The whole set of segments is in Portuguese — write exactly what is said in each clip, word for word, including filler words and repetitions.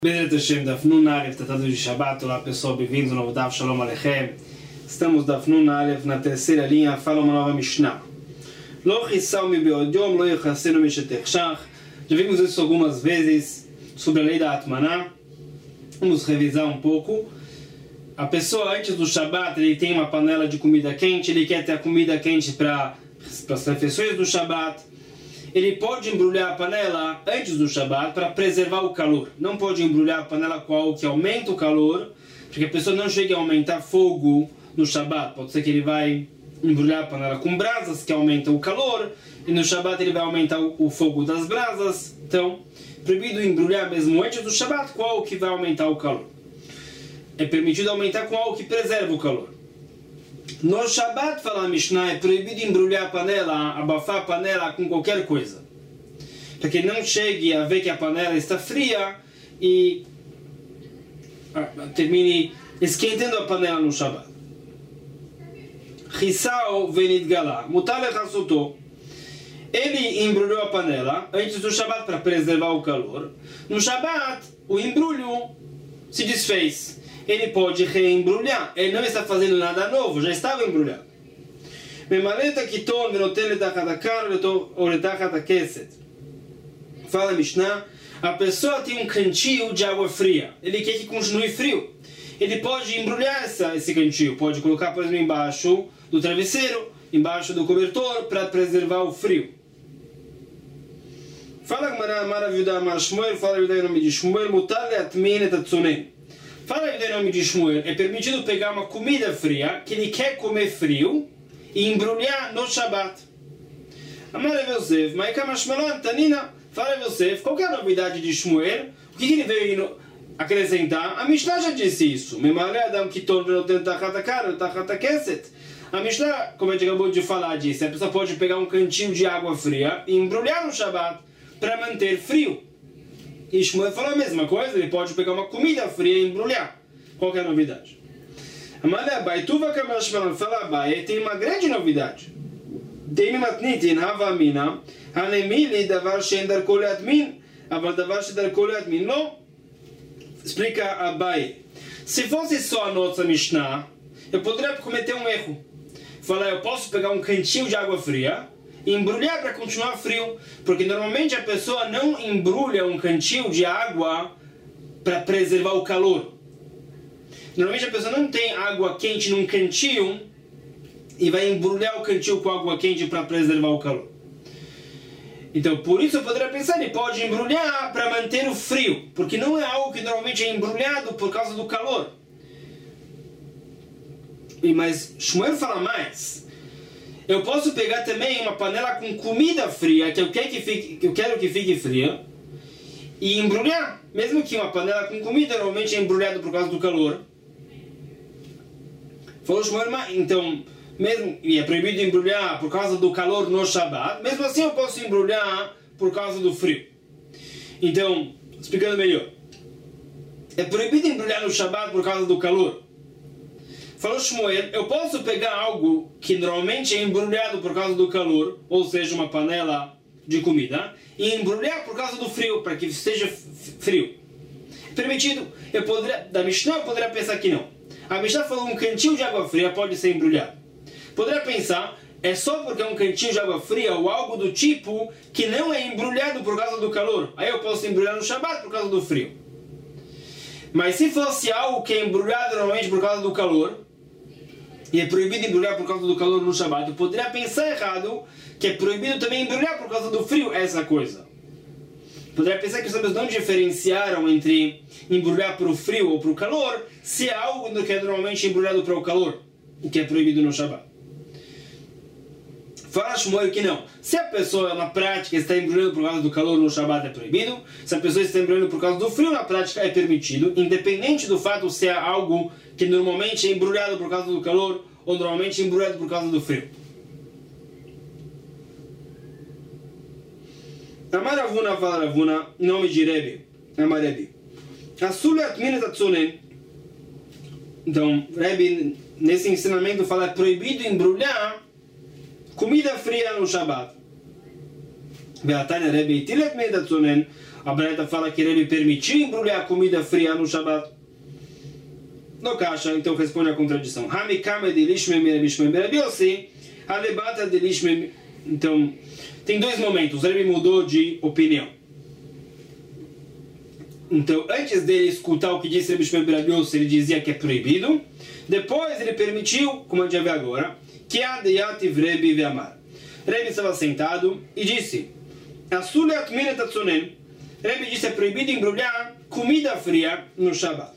Bezerra Hashem, Daf Nun Aleph, Tratado de Shabbat. Olá pessoal, bem-vindos ao novo Daf Shalom Aleichem. Estamos Daf Nun Aleph, na terceira linha, fala uma nova Mishnah. Lo chissau mi be'odiom, lo yechassenu mi shetershach. Já vimos isso algumas vezes sobre a lei da Atmaná. Vamos revisar um pouco. A pessoa antes do Shabbat, ele tem uma panela de comida quente, ele quer ter a comida quente para as refeições do Shabbat. Ele pode embrulhar a panela antes do Shabbat para preservar o calor. Não pode embrulhar a panela com algo que aumenta o calor, porque a pessoa não chega a aumentar fogo no Shabbat. Pode ser que ele vai embrulhar a panela com brasas, que aumentam o calor, e no Shabbat ele vai aumentar o fogo das brasas. Então, proibido embrulhar mesmo antes do Shabbat com algo que vai aumentar o calor. É permitido aumentar com algo que preserva o calor. No Shabbat, fala a Mishnah, é proibido embrulhar a panela, abafar a panela com qualquer coisa, para que não chegue a ver que a panela está fria e termine esquentando a panela no Shabbat. Chissau venidgalá, mutar lechasuto. Ele embrulhou a panela antes do Shabbat para preservar o calor. No Shabbat, o embrulho se desfez. Ele pode reembrulhar. Ele não está fazendo nada novo, já estava embrulhado. Fala a Mishnah, a pessoa tem um cantil de água fria. Ele quer que continue frio. Ele pode embrulhar essa, esse cantil. Pode colocar, por exemplo, embaixo do travesseiro, embaixo do cobertor, para preservar o frio. Fala a maravilha Amar Shmuel, fala em nome de Shmuel, mutar leatmin et atzunen. Fala em nome de Shmuel, é permitido pegar uma comida fria, que ele quer comer frio, e embrulhar no Shabbat. Amar Yosef, Maikam Shmalan, Tanina, fala Yosef, qual que é a novidade de Shmuel? O que ele veio acrescentar? A Mishnah já disse isso. A Mishnah, como a gente acabou de falar, disse, a pessoa pode pegar um cantinho de água fria e embrulhar no Shabbat para manter frio. E Shmuel falou a mesma coisa, ele pode pegar uma comida fria e embrulhar. Qual que é a novidade? Amalei Abai, Tuva Kamar Shmalan, fala Abai, tem uma grande novidade. Tem matnitin havamina, hanemili davar shen darko leatmin, aval davar shen darko leatmin. Não. Explica Abai. Se fosse só a nossa Mishnah, eu poderia cometer um erro. Falar, eu posso pegar um cantinho de água fria e embrulhar para continuar frio, porque normalmente a pessoa não embrulha um cantil de água para preservar o calor. Normalmente a pessoa não tem água quente num cantil e vai embrulhar o cantil com água quente para preservar o calor. Então, por isso eu poderia pensar, ele pode embrulhar para manter o frio, porque não é algo que normalmente é embrulhado por causa do calor. E mas Shmuel fala mais. Eu posso pegar também uma panela com comida fria, que eu quero que fique, que eu quero que fique fria, e embrulhar. Mesmo que uma panela com comida normalmente é embrulhada por causa do calor. Falou Shmuel, então, mesmo, e é proibido embrulhar por causa do calor no Shabbat, mesmo assim eu posso embrulhar por causa do frio. Então, explicando melhor. É proibido embrulhar no Shabbat por causa do calor. Falou Shmuel, eu posso pegar algo que normalmente é embrulhado por causa do calor, ou seja, uma panela de comida, e embrulhar por causa do frio, para que esteja frio. Permitido. Eu poderia, da Mishnah eu poderia pensar que não. A Mishnah falou um cantinho de água fria pode ser embrulhado. Poderia pensar, é só porque é um cantinho de água fria ou algo do tipo que não é embrulhado por causa do calor. Aí eu posso embrulhar no Shabbat por causa do frio. Mas se fosse algo que é embrulhado normalmente por causa do calor, e é proibido embrulhar por causa do calor no Shabbat, eu poderia pensar errado que é proibido também embrulhar por causa do frio, essa coisa. Poderia pensar que os sábios não diferenciaram entre embrulhar para o frio ou para o calor, se é algo que é normalmente embrulhado para o calor, o que é proibido no Shabbat. Fala Shmuel que não. Se a pessoa na prática está embrulhando por causa do calor no Shabbat é proibido, se a pessoa está embrulhando por causa do frio na prática é permitido, independente do fato de ser algo que normalmente é embrulhado por causa do calor ou normalmente é embrulhado por causa do frio. Amar Ravuna fala Ravuna, em nome de Rebbe, Amar Rebbe. Asur leatmin et atzunen. Então, Rebbe, nesse ensinamento, fala é proibido embrulhar comida fria no Shabbat. Ve'atanya Rebbe itilet medatzonen A Braita fala que Rebbe permitiu embrulhar comida fria no Shabbat. No caixa, então responde a contradição. Hamikame de lishmem Rebbe Shmuel Rebbe Yossi, alebata de lishmem. Então, tem dois momentos. Rebbe mudou de opinião. Então, antes dele escutar o que disse Rebbe Shmuel Rebbe Yossi, ele dizia que é proibido. Depois ele permitiu, como a gente vai ver agora, que a deyativ Rebbe ve'amar. Rebbe estava sentado e disse: Asulat minet atzonen. Rebbe disse: é proibido embrulhar comida fria no Shabbat.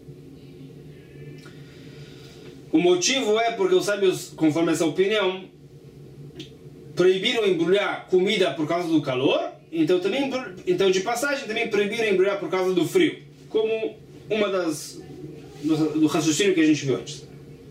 O motivo é porque os sábios, conforme essa opinião, proibiram embrulhar comida por causa do calor. Então, também, então de passagem, também proibiram embrulhar por causa do frio, como uma das do, do raciocínio que a gente viu antes.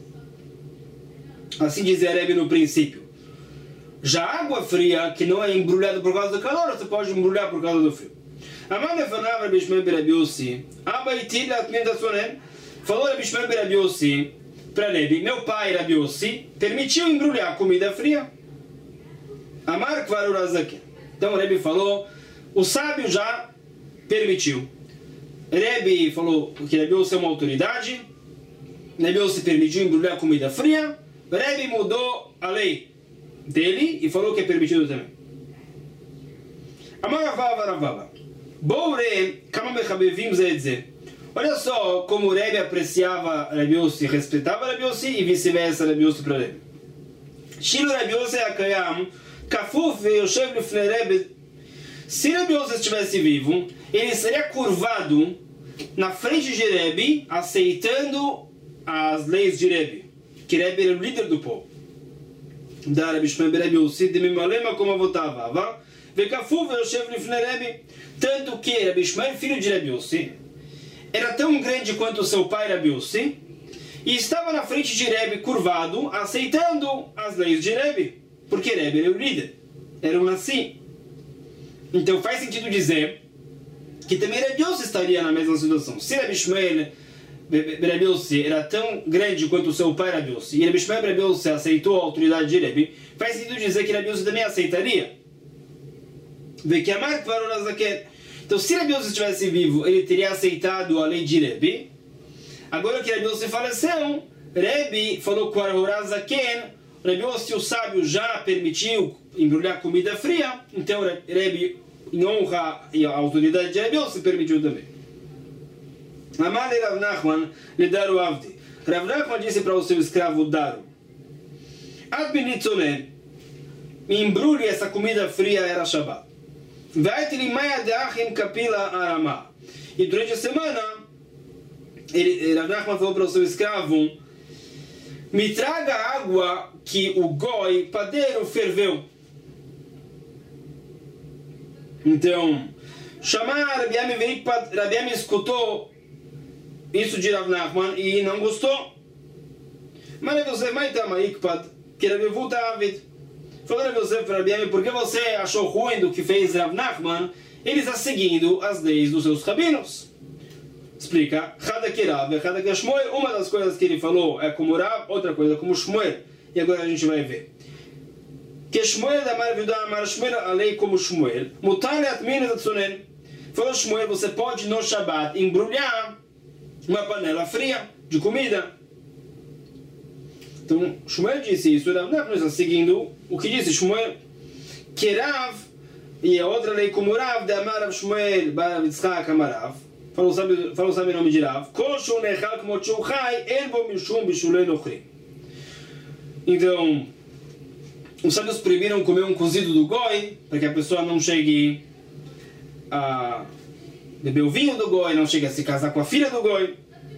Assim dizia Rebbe no princípio. Já água fria, que não é embrulhada por causa do calor, você pode embrulhar por causa do frio. Amar lefanav Rebbe Shmuel Rebbe Yossi, abaiti latmin datzonen. Falou Rebbe Shmuel Rebbe Yossi para Rebbe: meu pai Rebbe Yossi permitiu embrulhar comida fria. Amar kvar urazaken. Então Rebbe falou, o sábio já permitiu. Rebbe falou que Rebbe Yossi é uma autoridade. Rebbe Yossi permitiu embrulhar comida fria. Rebbe mudou a lei dele e falou que é permitido também. Amaravava Ravava. Boure kama mechabevim zedze. Olha só como Rebbe apreciava Rebbe Yossi, respeitava Rebbe Yossi e vice-versa Rebbe Yossi para Rebbe. Shilu Rebbe Yossi akayam kafuf ve'yoshev lifnei Rebbe. Se Rebbe Yossi estivesse vivo, ele seria curvado na frente de Rebbe, aceitando as leis de Rebbe, que Rebbe era o líder do povo. Da Rebbe Shmuel Rebbe Yossi de Mimalema como avotava, ve'kafuf ve'yoshev lifnei Rebbe. Tanto que Rebbe Shmuel, filho de Rebbe Yossi, era tão grande quanto seu pai Rebbe Yossi, e estava na frente de Rebbe curvado, aceitando as leis de Rebbe, porque Rebbe era o líder, era um nasci. Então faz sentido dizer que também Rebbe Yossi estaria na mesma situação. Se Rebbe Shmuel Rebbe Yossi era tão grande quanto seu pai Rebbe Yossi, e Rebbe Shmuel Rebbe Yossi aceitou a autoridade de Rebbe, faz sentido dizer que Rebbe Yossi também aceitaria. Então, se Rebbe Yossi estivesse vivo, ele teria aceitado a lei de Rebbe. Agora que Rebbe Yossi faleceu, Rebbe falou com Arazaken, Rebbe Yossi, o sábio, já permitiu embrulhar comida fria, então Rebbe, em honra à autoridade de Rebbe Yossi, permitiu também. Amar Rav Nachman lhe Daru Avdi. Rav Nachman disse para o seu escravo Daru: Ad benitzonen, embrulhe essa comida fria, era Shabbat. E durante a semana, ele, Rav Nachman falou para o seu escravo: me traga água que o goi, padeiro, ferveu. Então, chamar Rabi Ami, Rabi Ami escutou isso de Rav Nachman e não gostou. Mas você vai estar maikpad, que Rabi Vuta Avid. Falou Rabi Yosef para Rabi Ami: por que você achou ruim do que fez Rav Nachman? Ele está seguindo as leis dos seus rabinos. Explica: uma das coisas que ele falou é como Rav, outra coisa como Shmuel. E agora a gente vai ver. Que Shmuel da Marviuda Amar Shmuel, a lei como Shmuel. Mutar le'atmin et atzonen. Falou Shmuel: você pode no Shabbat embrulhar uma panela fria de comida. Então Shmuel disse isso. Rav Nachman está seguindo o que disse Shmuel. Que Rav, e a outra lei como Rav, de Amar Rav Shmuel, Barav Yitzchak Amarav. Falou sabe, falou sabe o nome de Rav. Então, os sábios proibiram comer um cozido do goi, para que a pessoa não chegue a beber o vinho do goi, não chegue a se casar com a filha do goi.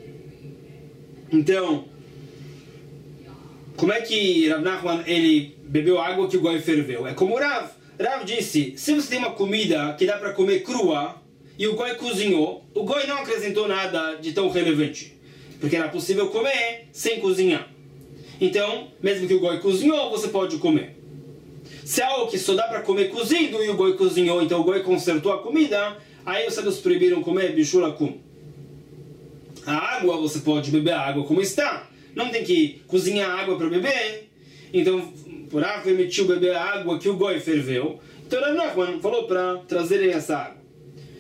Então, como é que Rav Nachman ele bebeu água que o goi ferveu? É como Rav. Rav disse: se você tem uma comida que dá para comer crua, e o goi cozinhou, o goi não acrescentou nada de tão relevante, porque era possível comer sem cozinhar. Então, mesmo que o goi cozinhou, você pode comer. Se é algo que só dá para comer cozido e o goi cozinhou, então o goi consertou a comida, aí os sábios proibiram comer bishulakum. A água, você pode beber a água como está. Não tem que cozinhar a água para beber. Então, por Rav permitiu beber a água que o goi ferveu. Então Rav Nachman falou para trazerem essa água.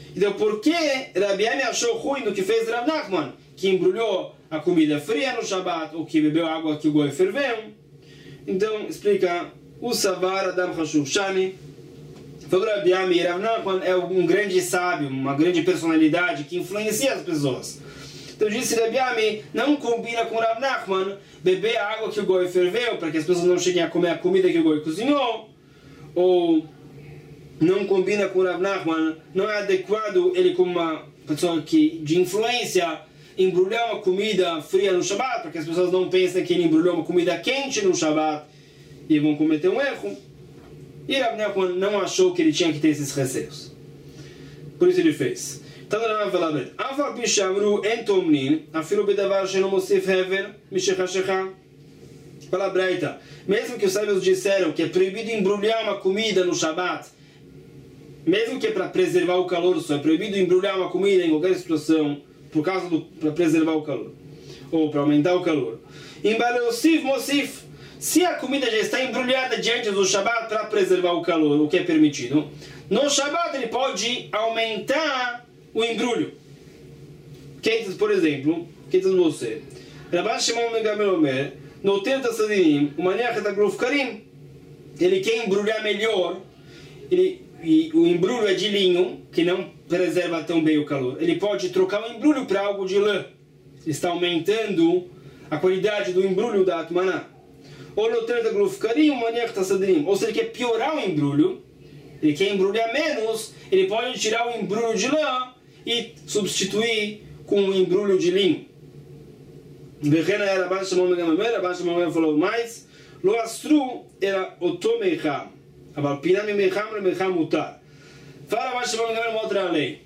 Então, por que Rabi Ami achou ruim do que fez Rav Nachman, que embrulhou a comida fria no Shabbat, ou que bebeu água que o goi ferveu? Então, explica o Savar Adam Hashuv Shani. Falou Rabi Ami, Rav Nachman é um grande sábio, uma grande personalidade que influencia as pessoas. Então disse Rabi Ami, não combina com Rav Nachman beber a água que o goi ferveu, para que as pessoas não cheguem a comer a comida que o goi cozinhou. Ou não combina com Rav Nachman, não é adequado ele como uma pessoa que, de influência, embrulhar uma comida fria no Shabbat, para que as pessoas não pensem que ele embrulhou uma comida quente no Shabbat e vão cometer um erro. E Rav Nachman não achou que ele tinha que ter esses receios. Por isso ele fez. Então, Rav fala, Afa bishamru entomnin, afilo bedavar sheno mosif hever, mishechashecha. Fala Braita, mesmo que os sábios disseram que é proibido embrulhar uma comida no Shabbat, mesmo que é para preservar o calor, só é proibido embrulhar uma comida em qualquer situação, por causa do para preservar o calor, ou para aumentar o calor. Embaleosif mosif. Se a comida já está embrulhada diante do Shabbat para preservar o calor, o que é permitido, no Shabbat ele pode aumentar o embrulho. Quentes, por exemplo, quentes você. Rabban Shimon ben Gamliel Omer, no Teirat HaSadinim, o maniach etaglof karim, ele quer embrulhar melhor, ele, e o embrulho é de linho, que não preserva tão bem o calor. Ele pode trocar o embrulho para algo de lã. Está aumentando a qualidade do embrulho da Atmaná. Ou no Teirat HaGluf Karim, o maniach HaSadinim, ou se ele quer piorar o embrulho, ele quer embrulhar menos, ele pode tirar o embrulho de lã e substituir com um embrulho de linho. Vechena era Rabban Shimon ben Gamliel, Rabban Shimon ben Gamliel falou mais, lo astru era oto meicham, aval pinam meicham le meicham mutar. Fala Rabban Shimon ben Gamliel uma outra lei.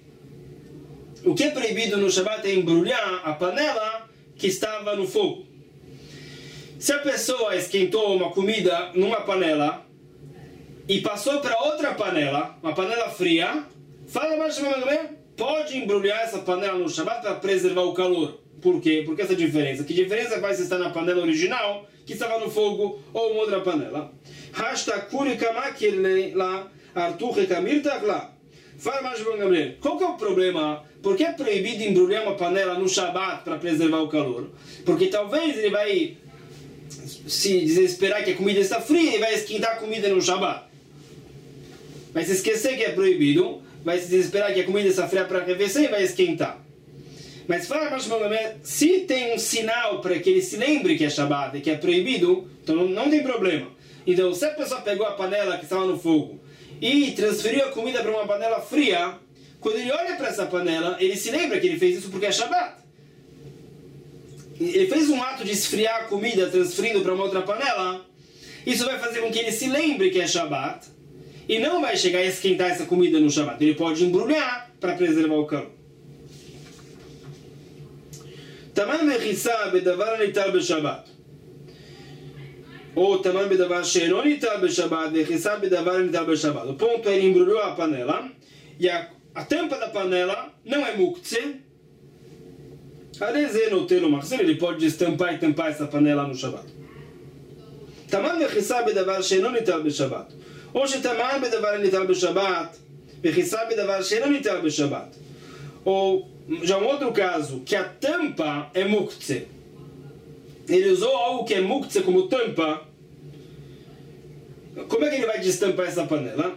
O que é proibido no Shabbat é embrulhar a panela que estava no fogo. Se a pessoa esquentou uma comida numa panela e passou para outra panela, uma panela fria, fala Rabban Shimon ben Gamliel, pode embrulhar essa panela no Shabbat para preservar o calor. Por quê? Por que essa diferença? Que diferença vai se estar na panela original, que estava no fogo, ou uma outra panela? Fala mais Rabban Gamliel, qual que é o problema? Por que é proibido embrulhar uma panela no Shabbat para preservar o calor? Porque talvez ele vai se desesperar que a comida está fria e vai esquentar a comida no Shabbat. Vai se esquecer que é proibido, vai se desesperar que a comida está fria para arrefecer e vai esquentar. Mas fala mais uma vez, se tem um sinal para que ele se lembre que é Shabbat e que é proibido, então não, não tem problema. Então, se a pessoa pegou a panela que estava no fogo e transferiu a comida para uma panela fria, quando ele olha para essa panela, ele se lembra que ele fez isso porque é Shabbat. Ele fez um ato de esfriar a comida transferindo para uma outra panela, isso vai fazer com que ele se lembre que é Shabbat e não vai chegar a esquentar essa comida no Shabbat. Ele pode embrulhar para preservar o calor. Taman mechissa bedavar nitar beshabbat. Ou taman bedavar she'eno nitar beshabbat, mechissa bedavar nitar beshabbat. O ponto é ele embrulhou a panela e a, a tampa da panela não é muktzeh. Ele pode destampar e tampar essa panela no Shabbat. Taman mechissa bedavar she'eno nitar beshabbat. Ou shetaman bedavar nitar beshabbat, mechissa bedavar she'eno nitar beshabbat. Ou já um outro caso, que a tampa é muktzeh. Ele usou algo que é muktzeh como tampa. Como é que ele vai destampar essa panela?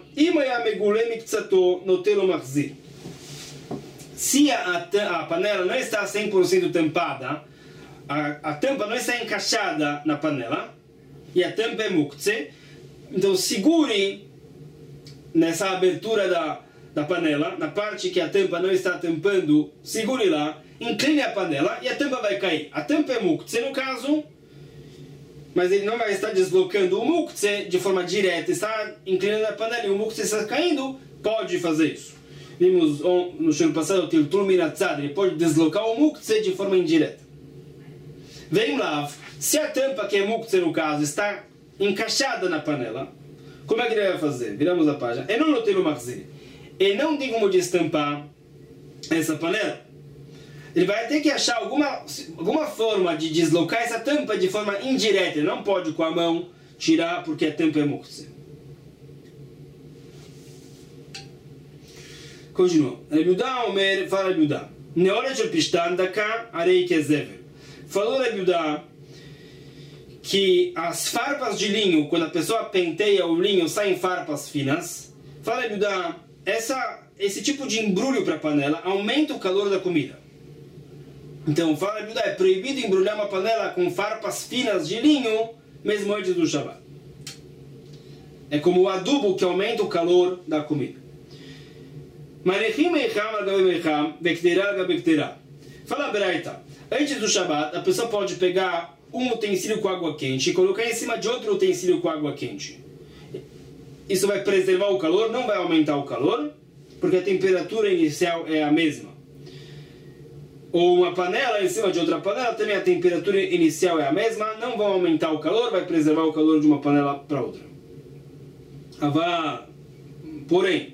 Se a, a panela não está cem por cento tampada, a, a tampa não está encaixada na panela, e a tampa é muktzeh, então segure nessa abertura da da panela, na parte que a tampa não está tampando, segure lá, incline a panela e a tampa vai cair. A tampa é muktzeh no caso, mas ele não vai estar deslocando o muktzeh de forma direta, está inclinando a panela e o muktzeh está caindo, pode fazer isso. Vimos no show passado o Tiltul Minatzad, ele pode deslocar o muktzeh de forma indireta. Vem lá, se a tampa que é muktzeh no caso está encaixada na panela, como é que ele vai fazer? Viramos a página. Eu não notei o maxi. Ele não tem como destampar essa panela. Ele vai ter que achar alguma, alguma forma de deslocar essa tampa de forma indireta. Ele não pode com a mão tirar porque a tampa é muktzeh. Continua. Rebiudá Omer, fala Rebiudá. Neora de Pistandaka, arei que zever. Falou Rebiudá que as farpas de linho, quando a pessoa penteia o linho, saem farpas finas. Fala Rebiudá, essa esse tipo de embrulho para a panela aumenta o calor da comida. Então, fala Rebiudá, é proibido embrulhar uma panela com farpas finas de linho, mesmo antes do Shabbat. É como o adubo que aumenta o calor da comida. Fala a Braita, antes do Shabbat, a pessoa pode pegar um utensílio com água quente e colocar em cima de outro utensílio com água quente. Isso vai preservar o calor, não vai aumentar o calor, porque a temperatura inicial é a mesma. Ou uma panela em cima de outra panela, também a temperatura inicial é a mesma, não vai aumentar o calor, vai preservar o calor de uma panela para outra. Avá, porém,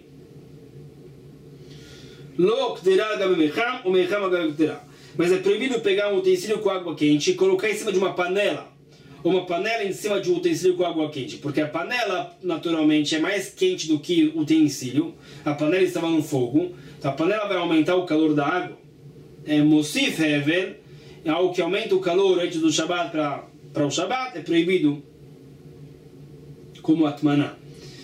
mas é proibido pegar um utensílio com água quente e colocar em cima de uma panela, ou uma panela em cima de um utensílio com água quente, porque a panela naturalmente é mais quente do que o utensílio. A panela estava no fogo, então a panela vai aumentar o calor da água. É Mosif Hevel, é algo que aumenta o calor antes do Shabbat para o Shabbat, é proibido como Atmaná.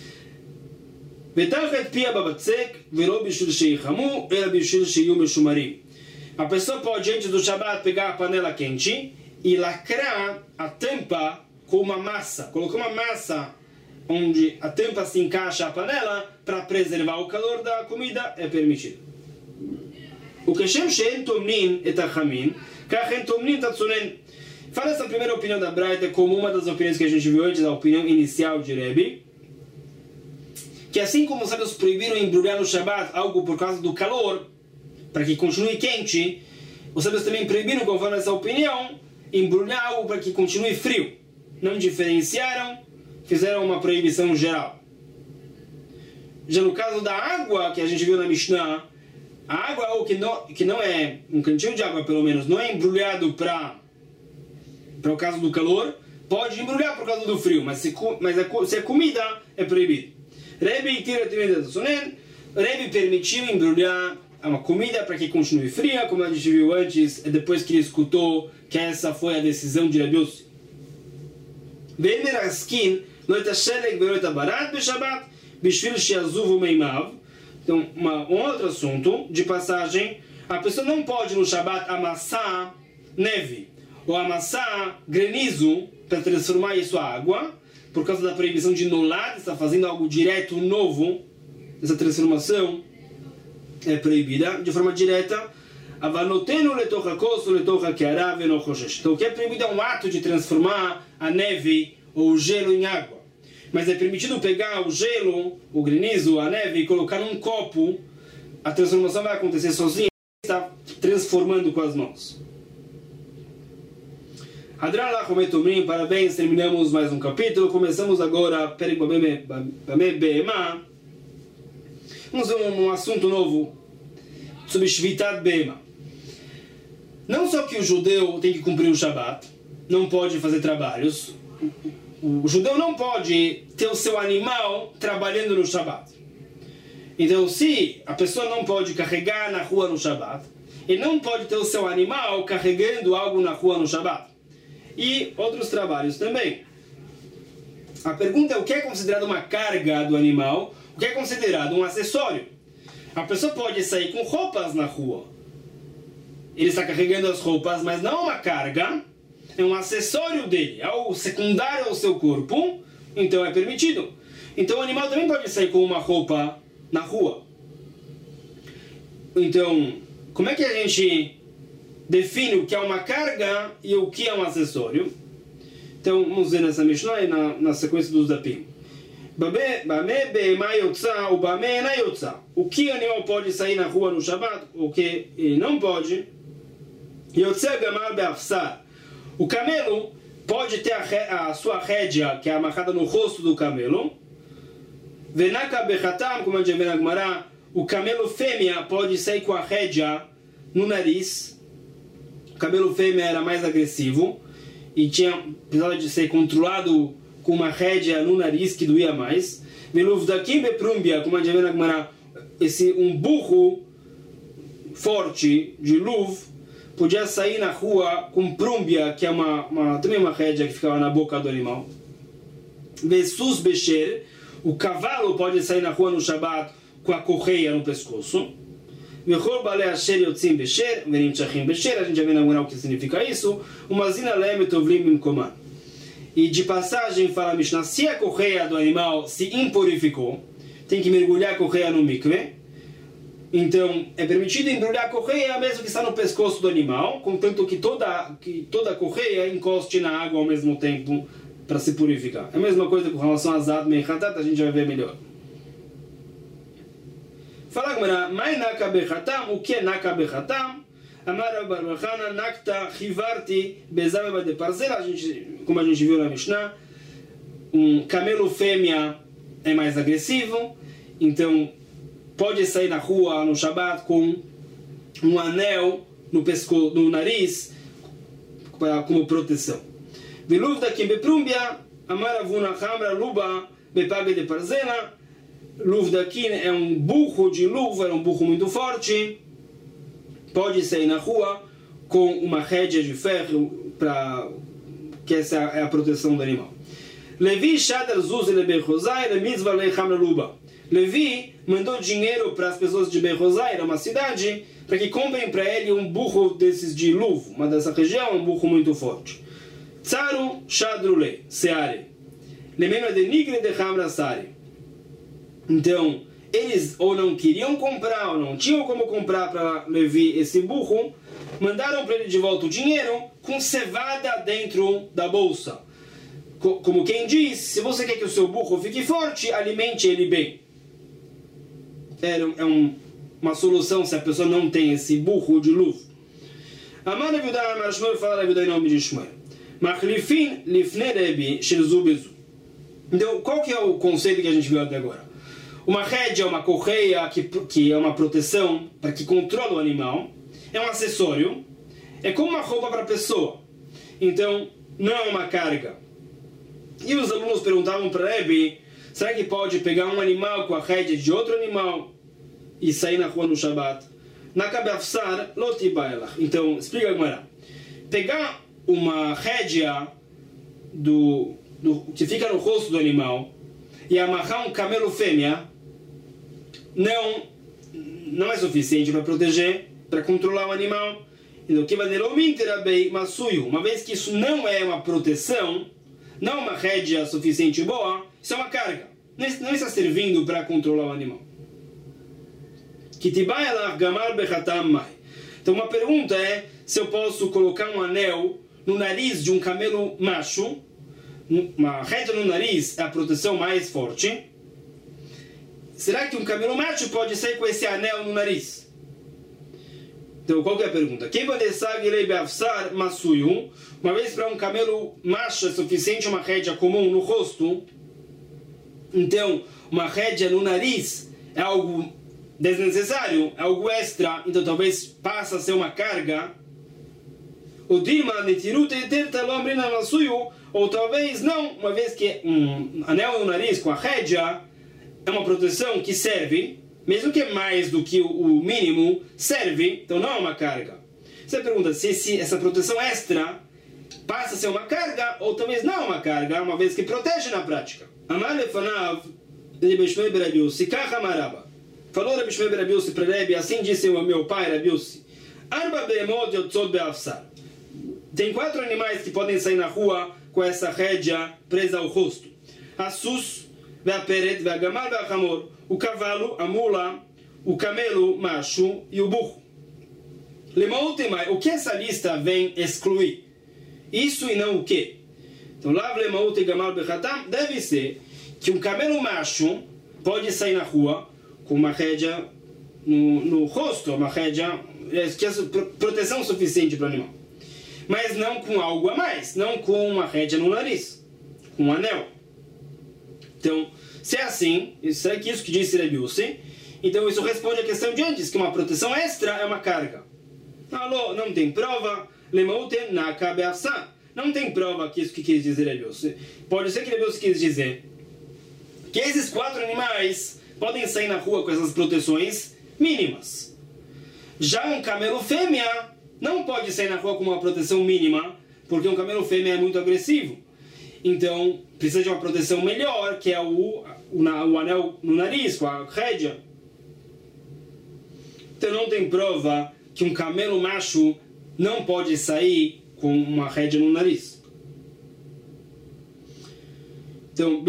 A pessoa pode, antes do Shabbat, pegar a panela quente e lacrar a tampa com uma massa. Colocar uma massa onde a tampa se encaixa à panela para preservar o calor da comida, é permitido. O que Shem Shein Tomnin etachamin, Kachen Tomnin Tatsunen. Fala essa primeira opinião da Braita como uma das opiniões que a gente viu antes, a opinião inicial de Rebbe, que assim como os sábios proibiram embrulhar no Shabbat algo por causa do calor, para que continue quente, os sábios também proibiram, conforme essa opinião, embrulhar algo para que continue frio. Não diferenciaram, fizeram uma proibição geral. Já no caso da água, que a gente viu na Mishnah, a água é algo que não, que não é, um cantinho de água pelo menos, não é embrulhado para para o caso do calor, pode embrulhar por causa do frio, mas se, mas a, se é comida, é proibido. Rebbe Rebbe permitiu embrulhar uma comida para que continue fria, como a gente viu antes, depois que ele escutou que essa foi a decisão de Rebbe Yossi. Então, uma, um outro assunto, de passagem, a pessoa não pode no Shabbat amassar neve, ou amassar granizo para transformar isso em água, por causa da proibição de nolad, está fazendo algo direto, novo, essa transformação é proibida de forma direta. Então o que é proibido é um ato de transformar a neve ou o gelo em água. Mas é permitido pegar o gelo, o granizo, a neve e colocar num copo. A transformação vai acontecer sozinha, está transformando com as mãos. Hadran Lachomet Omrim, parabéns, terminamos mais um capítulo. Começamos agora Perek Bameh Behemah. Vamos ver um, um assunto novo sobre Shvitat Behemah. Não só que o judeu tem que cumprir o Shabbat, não pode fazer trabalhos. O, o judeu não pode ter o seu animal trabalhando no Shabbat. Então, se a pessoa não pode carregar na rua no Shabbat, ele não pode ter o seu animal carregando algo na rua no Shabbat. E outros trabalhos também. A pergunta é o que é considerado uma carga do animal, o que é considerado um acessório. A pessoa pode sair com roupas na rua. Ele está carregando as roupas, mas não é uma carga, é um acessório dele, é algo secundário ao seu corpo, então é permitido. Então o animal também pode sair com uma roupa na rua. Então, como é que a gente define o que é uma carga e o que é um acessório? Então, vamos ver nessa Mishnah e na, na sequência dos Dapim. O que animal pode sair na rua no Shabbat, o que ele não pode. O camelo pode ter a, a sua rédea, que é amarrada no rosto do camelo. Como a gente vê na Gemara, o camelo fêmea pode sair com a rédea no nariz. O camelo fêmea era mais agressivo e tinha, precisava de ser controlado com uma rédea no nariz que doía mais. Como a gente vê na Gemara, esse, um burro forte de luv podia sair na rua com prúmbia, que é uma, uma, também uma rédea que ficava na boca do animal. Vesus becher, o cavalo pode sair na rua no Shabbat com a correia no pescoço. Vechol balei asher yotzim becher, venim tchachim becher, a gente já vê na moral o que significa isso. Uma zina leme tovlim imkoman. E de passagem fala a Mishnah, se a correia do animal se impurificou, tem que mergulhar a correia no mikve. Então, é permitido embrulhar a correia mesmo que está no pescoço do animal, contanto que toda, que toda a correia encoste na água ao mesmo tempo para se purificar. É a mesma coisa com relação a Zad Mechatat, a gente vai ver melhor. Fala agora, Mai Naka Bechatam, o que é Naka Bechatam? Amara Barbachana Nakta Chivarti Bezameba de Parzela, como a gente viu na Mishnah, um camelo fêmea é mais agressivo, então pode sair na rua no Shabbat com um anel no pescoço, no nariz, para, como proteção. Viluv daqui beprumbia, amaravuna hamra luba bepaga de parzena. Luv daqui é um burro de luva, é um burro muito forte. Pode sair na rua com uma rédea de ferro, para que essa é a proteção do animal. Levi shadar zuz lebechozai lemizva lehamra luba. Levi mandou dinheiro para as pessoas de Berrozai, era uma cidade, para que comprem para ele um burro desses de luvo, uma dessa região, um burro muito forte. Tsaru shadrule, seare. Lemena de nigre de hamra sari. Então, eles ou não queriam comprar, ou não tinham como comprar para Levi esse burro, mandaram para ele de volta o dinheiro com cevada dentro da bolsa. Como quem diz, se você quer que o seu burro fique forte, alimente ele bem. É, um, uma solução se a pessoa não tem esse burro de luva. Amar Aviudai Amar Shmuel, fala Aviudai em nome de Shmuel. Machlifin lifnei Rebi shilzu bezu. Então, qual que é o conceito que a gente viu até agora? Uma rédea, uma correia, que, que é uma proteção para que controla o animal, é um acessório, é como uma roupa para a pessoa. Então, não é uma carga. E os alunos perguntavam para Rebi, será que pode pegar um animal com a rédea de outro animal e sair na rua no Shabbat? Nakabafsar lotibailach. Então, explica agora. Pegar uma rédea do, do, que fica no rosto do animal e amarrar um camelo fêmea não, não é suficiente para proteger, para controlar o animal. Então, uma vez que isso não é uma proteção, não é uma rédea suficiente boa, isso é uma carga. Não está servindo para controlar o animal. Então uma pergunta é se eu posso colocar um anel no nariz de um camelo macho. Uma rédea no nariz é a proteção mais forte. Será que um camelo macho pode sair com esse anel no nariz? Então qual que é a pergunta? Uma vez para um camelo macho é suficiente uma rédea comum no rosto, então uma rédea no nariz é algo desnecessário, é algo extra, então talvez passe a ser uma carga. Ou talvez não, uma vez que um anel no nariz com a rédea é uma proteção que serve, mesmo que é mais do que o mínimo, serve, então não é uma carga. Você pergunta se esse, essa proteção extra passa a ser uma carga, ou talvez não é uma carga, uma vez que protege na prática. Amar lefanav de Bishmei Berabiusi, Kacha Maraba. Falou Rabi Shmuel Berabiusi para Rebi, assim disse o meu pai Rabiusi. Arba beemot yotzot beafsar. Tem quatro animais que podem sair na rua com essa rédea presa ao rosto. A sus, a peret, a gamal, a hamor. O cavalo, a mula, o camelo macho e o burro. Lemautemai, o que essa lista vem excluir? Isso e não o que? Então, lav lemaute gamal bechatam deve ser que um camelo macho pode sair na rua com uma rédea no, no rosto, uma rédea que é proteção suficiente para o animal. Mas não com algo a mais, não com uma rédea no nariz, com um anel. Então, se é assim, será que isso que disse Rebiusi? Então isso responde à questão de antes, que uma proteção extra é uma carga. Alô, não tem prova, lemauten na cabeça. Não tem prova que isso que quis dizer Rebiusi. Pode ser que Rebiusi quis dizer que esses quatro animais podem sair na rua com essas proteções mínimas. Já um camelo fêmea não pode sair na rua com uma proteção mínima, porque um camelo fêmea é muito agressivo. Então, precisa de uma proteção melhor, que é o, o, o anel no nariz, com a rédea. Então, não tem prova que um camelo macho não pode sair com uma rédea no nariz. Então,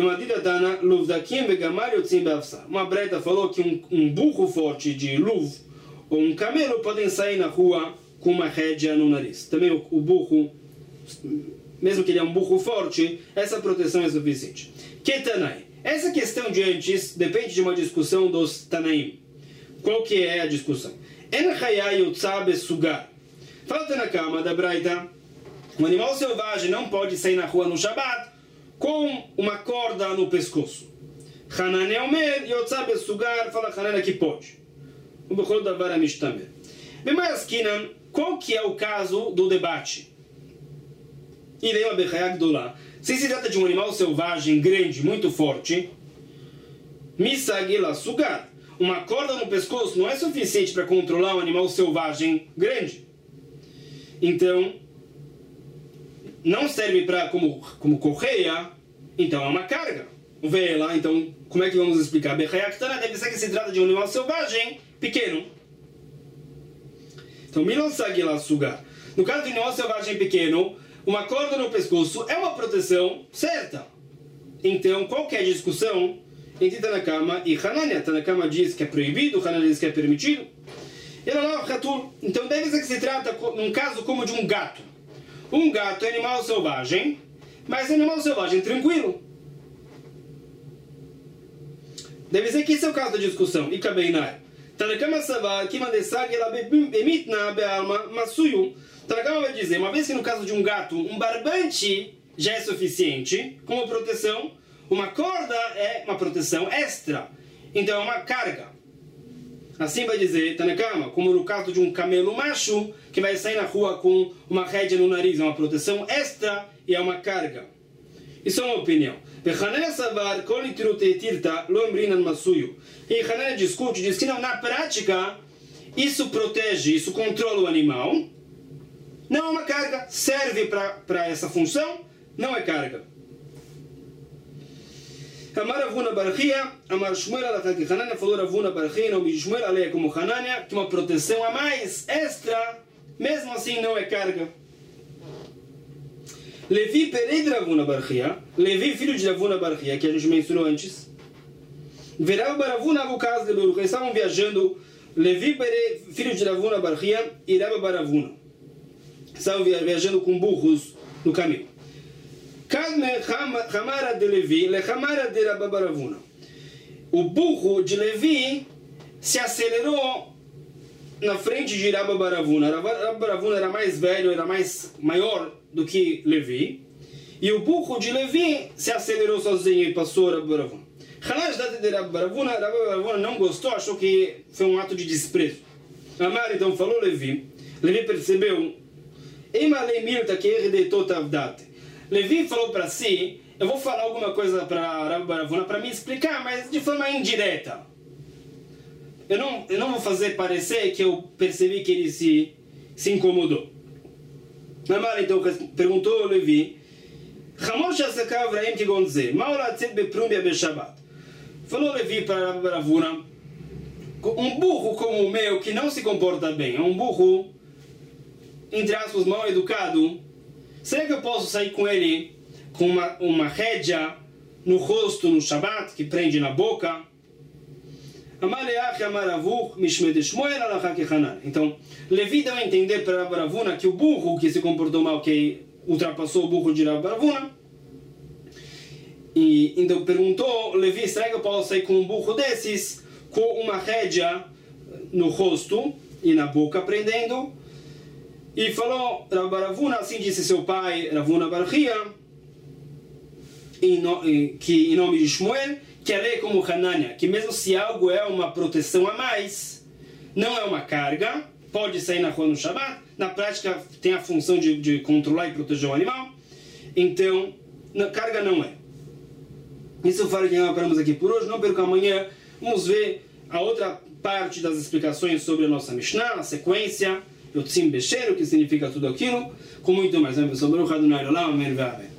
uma breta falou que um, um burro forte de luv ou um camelo podem sair na rua com uma rédea no nariz. Também o, o burro, mesmo que ele é um burro forte, essa proteção é suficiente. Que Tanai? Essa questão de antes depende de uma discussão dos Tanaim. Qual que é a discussão? En chayai utzabe sugar. Falta na cama da Braita, um animal selvagem não pode sair na rua no Shabat com uma corda no pescoço. Hanania Omer yotzabe sugar, fala Hanania que pode. O Bechol Davar Amishtamer. Bemayaskinan, qual que é o caso do debate? E daí uma Bechayag do lá. Se se trata de um animal selvagem grande, muito forte, Misagila sugar. Uma corda no pescoço não é suficiente para controlar um animal selvagem grande. Então, não serve para como, como correia, então é uma carga. Vê lá, então, como é que vamos explicar? Bechayaktana deve ser que se trata de um animal selvagem pequeno. Então, Milosagila sugar. No caso de um animal selvagem pequeno, uma corda no pescoço é uma proteção certa. Então, qualquer discussão entre Tanakama e Hanania. Tanakama diz que é proibido, Hanania diz que é permitido. Então deve ser que se trata, num caso como de um gato. Um gato é animal selvagem, mas é animal selvagem tranquilo. Deve ser que esse é o caso da discussão. E Kabeinai. Tanakama Savar, Kimandesag, ela emitna bealma masuyu. Tanakama vai dizer, uma vez que no caso de um gato, um barbante já é suficiente como proteção, uma corda é uma proteção extra. Então é uma carga. Assim vai dizer Tanakama, como no caso de um camelo macho que vai sair na rua com uma rédea no nariz, é uma proteção extra e é uma carga. Isso é uma opinião. E Hanania discute, diz que não, na prática isso protege, isso controla o animal. Não é uma carga, serve para essa função, não é carga. Amar Ravuna Barchia, Amar Shmuel Alachá que Hanania falou Ravuna Barchia, não me Shmuel Aleia como Hanania, que uma proteção a mais, extra, mesmo assim não é carga. Levi Perei de Ravuna Barchia, Levi filho de Ravuna Barchia, que a gente mencionou antes, Verava Baravuna Avukaz de Beruch, eles estavam viajando, Levi Perei filho de Ravuna Barchia e Rava Baravuna, estavam viajando com burros no caminho. De Levi, de Baravuna. O burro de Levi se acelerou na frente de Rabba Baravuna. Rabba Baravuna era mais velho, era mais maior do que Levi. E o burro de Levi se acelerou sozinho e passou Rabba Baravuna. de Rabba Baravuna, Rabba Baravuna não gostou, achou que foi um ato de desprezo. Amar então falou Levi. Levi percebeu. Levi falou para si, eu vou falar alguma coisa para Rabba Baravuna para me explicar, mas de forma indireta. Eu não, eu não vou fazer parecer que eu percebi que ele se, se incomodou. Namar então perguntou Levi, falou Levi para Rabba Baravuna, um burro como o meu que não se comporta bem, é um burro, entre aspas, mal educado, será que eu posso sair com ele com uma, uma rédea no rosto no Shabat, que prende na boca? Então, Levi deu a entender para Rabba Baravuna que o burro que se comportou mal, que ultrapassou o burro de Rabba Baravuna, e então perguntou Levi, será que eu posso sair com um burro desses com uma rédea no rosto e na boca prendendo? E falou Rabba Baravuna, assim disse seu pai Ravuna Barchia, que em nome de Shmuel, que a lei é como Hanania, que mesmo se algo é uma proteção a mais, não é uma carga, pode sair na rua no Shabbat, na prática tem a função de, de controlar e proteger o animal, então carga não é. Isso fala que nós paramos aqui por hoje, não perca amanhã vamos ver a outra parte das explicações sobre a nossa Mishnah, a sequência, Yotzim Becheiro, que significa tudo aquilo, com muito mais. Amém.